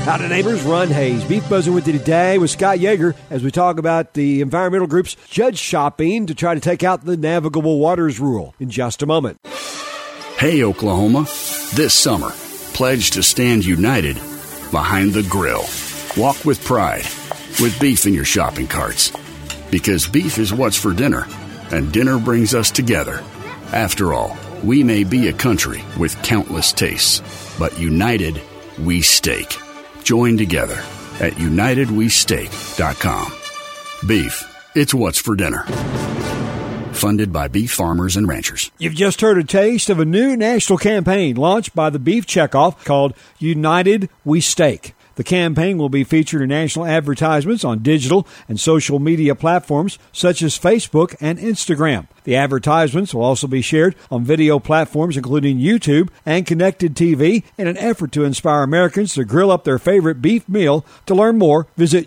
Howdy, neighbors. Ron Hayes. Beef Buzzing with you today with Scott Yeager as we talk about the environmental groups judge shopping to try to take out the navigable waters rule in just a moment. Hey, Oklahoma. This summer, pledge to stand united behind the grill. Walk with pride with beef in your shopping carts. Because beef is what's for dinner, and dinner brings us together. After all, we may be a country with countless tastes, but united, we steak. Join together at UnitedWeSteak.com. Beef, it's what's for dinner. Funded by beef farmers and ranchers. You've just heard a taste of a new national campaign launched by the Beef Checkoff called United We Steak. The campaign will be featured in national advertisements on digital and social media platforms such as Facebook and Instagram. The advertisements will also be shared on video platforms including YouTube and connected TV in an effort to inspire Americans to grill up their favorite beef meal. To learn more, visit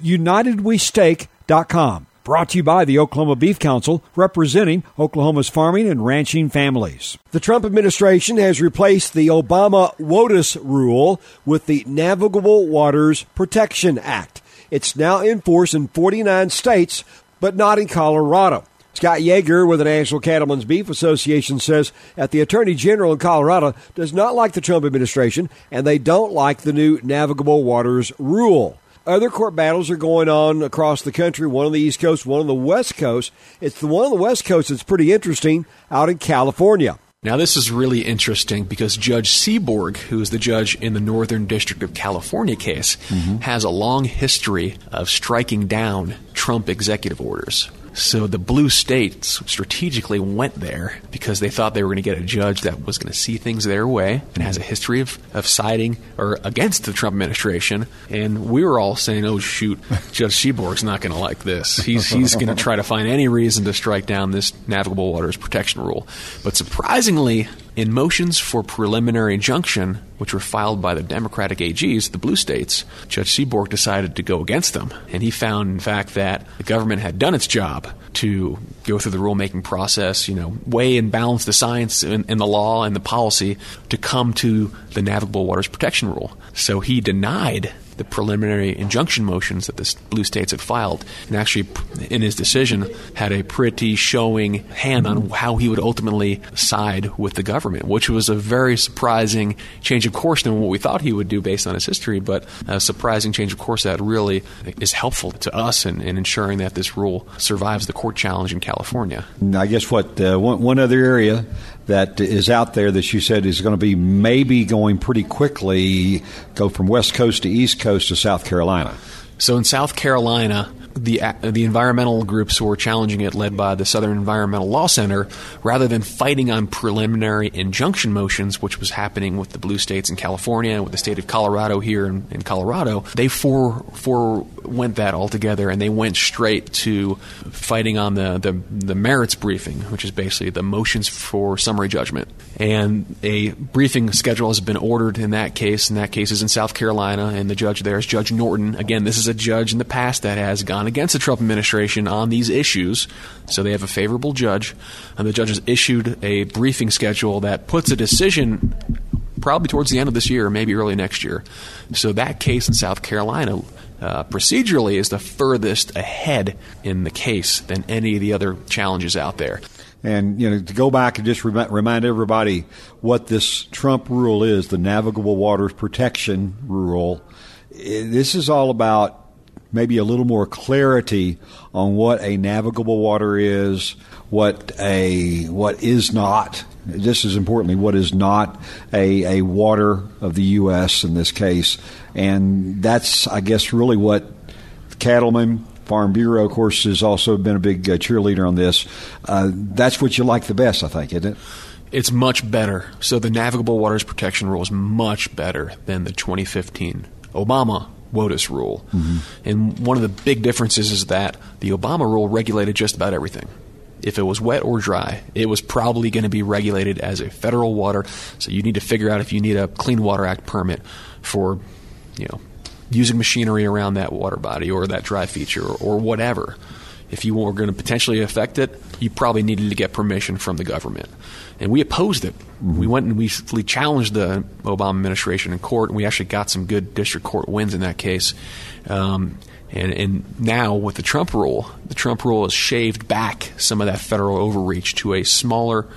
UnitedWeSteak.com. Brought to you by the Oklahoma Beef Council, representing Oklahoma's farming and ranching families. The Trump administration has replaced the Obama WOTUS rule with the Navigable Waters Protection Act. It's now in force in 49 states, but not in Colorado. Scott Yeager with the National Cattlemen's Beef Association says that the Attorney General in Colorado does not like the Trump administration, and they don't like the new Navigable Waters rule. Other court battles are going on across the country, one on the East Coast, one on the West Coast. It's the one on the West Coast that's pretty interesting out in California. Now, this is really interesting because Judge Seaborg, who is the judge in the Northern District of California case, has a long history of striking down Trump executive orders. So the blue states strategically went there because they thought they were going to get a judge that was going to see things their way and has a history of siding or against the Trump administration. And we were all saying, oh, shoot, Judge Seaborg's not going to like this. He's going to try to find any reason to strike down this navigable waters protection rule. But surprisingly, in motions for preliminary injunction, which were filed by the Democratic AGs, the blue states, Judge Seaborg decided to go against them. And he found, in fact, that the government had done its job to go through the rulemaking process, weigh and balance the science and the law and the policy to come to the navigable waters protection rule. So he denied the preliminary injunction motions that the blue states had filed, and actually, in his decision, had a pretty showing hand on how he would ultimately side with the government, which was a very surprising change of course than what we thought he would do based on his history, but a surprising change of course that really is helpful to us in ensuring that this rule survives the court challenge in California. I guess one other area that is out there that you said is going to be maybe going pretty quickly, go from West Coast to East Coast to South Carolina. So in South Carolina, the environmental groups who were challenging it, led by the Southern Environmental Law Center, rather than fighting on preliminary injunction motions, which was happening with the blue states in California and with the state of Colorado here in Colorado, they went that altogether, and they went straight to fighting on the merits briefing, which is basically the motions for summary judgment. And a briefing schedule has been ordered in that case, and that case is in South Carolina, and the judge there is Judge Norton. Again, this is a judge in the past that has gone against the Trump administration on these issues, so they have a favorable judge, and the judge has issued a briefing schedule that puts a decision probably towards the end of this year, maybe early next year. So that case in South Carolina procedurally is the furthest ahead in the case than any of the other challenges out there. And, to go back and just remind everybody what this Trump rule is, the Navigable Waters Protection Rule. This is all about maybe a little more clarity on what a navigable water is, what is not. Just as importantly, what is not a water of the U.S. in this case. And that's, I guess, really what Cattlemen, Farm Bureau, of course, has also been a big cheerleader on this. That's what you like the best, I think, isn't it? It's much better. So the Navigable Waters Protection Rule is much better than the 2015 Obama WOTUS rule. Mm-hmm. And one of the big differences is that the Obama rule regulated just about everything. If it was wet or dry, it was probably going to be regulated as a federal water. So you need to figure out if you need a Clean Water Act permit for, using machinery around that water body or that dry feature or whatever. if you were going to potentially affect it, you probably needed to get permission from the government. And we opposed it. Mm-hmm. We went and we challenged the Obama administration in court, and we actually got some good district court wins in that case. And now with the Trump rule has shaved back some of that federal overreach to a smaller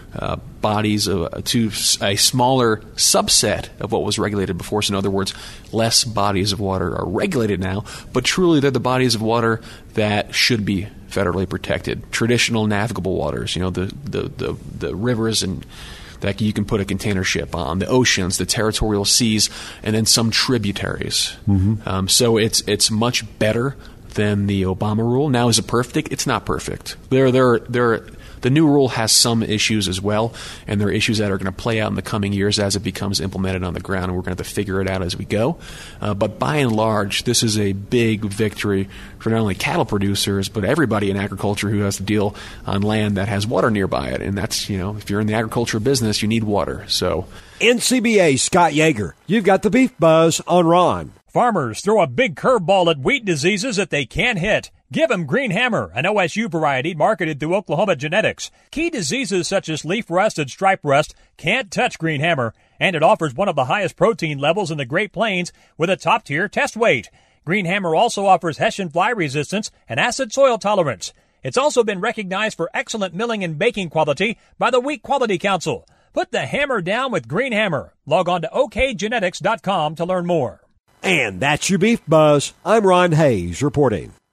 to a smaller subset of what was regulated before. So in other words, less bodies of water are regulated now, but truly they're the bodies of water that should be federally protected. Traditional navigable waters, the rivers and that you can put a container ship on, the oceans, the territorial seas, and then some tributaries. Mm-hmm. So it's much better than the Obama rule. Now, is it perfect? It's not perfect. The new rule has some issues as well, and there are issues that are going to play out in the coming years as it becomes implemented on the ground, and we're going to have to figure it out as we go. But by and large, this is a big victory for not only cattle producers, but everybody in agriculture who has to deal on land that has water nearby it. And that's, if you're in the agriculture business, you need water. So, NCBA Scott Yeager, you've got the Beef Buzz on Ron. Farmers throw a big curveball at wheat diseases that they can't hit. Give them Green Hammer, an OSU variety marketed through Oklahoma Genetics. Key diseases such as leaf rust and stripe rust can't touch Green Hammer, and it offers one of the highest protein levels in the Great Plains with a top-tier test weight. Green Hammer also offers Hessian fly resistance and acid soil tolerance. It's also been recognized for excellent milling and baking quality by the Wheat Quality Council. Put the hammer down with Green Hammer. Log on to okgenetics.com to learn more. And that's your Beef Buzz. I'm Ron Hayes reporting.